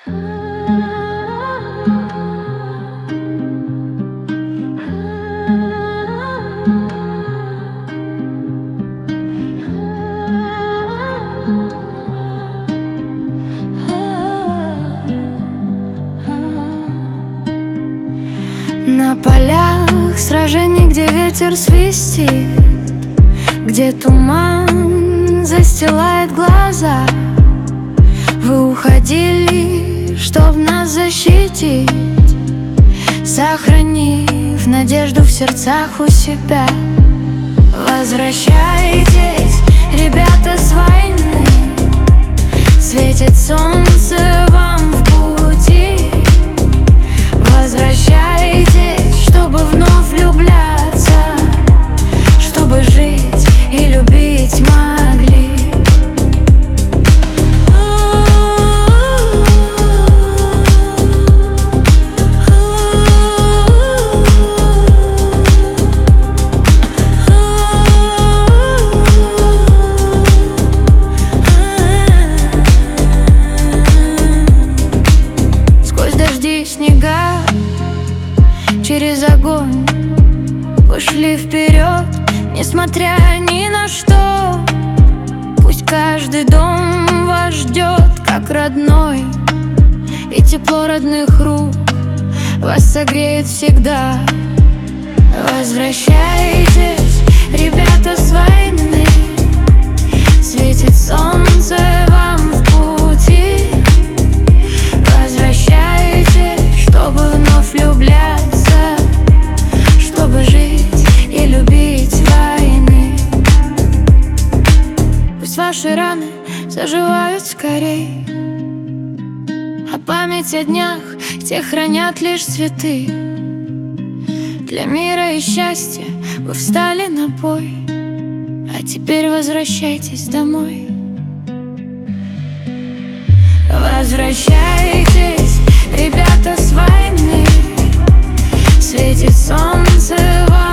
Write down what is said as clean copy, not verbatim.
На полях сражений, где ветер свистит, где туман застилает глаза, вы уходили, чтоб нас защитить, сохранив надежду в сердцах у себя. Возвращайтесь, ребята, с войны, светит солнце вам в пути. Возвращайтесь, чтобы вновь влюбляться, чтобы жить и любить могли. Сквозь дожди и снега, через огонь пошли вперед, несмотря ни на что. Пусть каждый дом вас ждет, как родной, и тепло родных рук вас согреет всегда. Возвращайтесь, ребята, с войны, светит солнце вам в пути. Возвращайтесь, чтобы вновь влюбляться, чтобы жить и любить войны. Пусть ваши раны заживают скорей, а память о днях те хранят лишь цветы. Для мира и счастья вы встали на бой, а теперь возвращайтесь домой. Возвращайтесь, ребята, с войны, светит солнце вам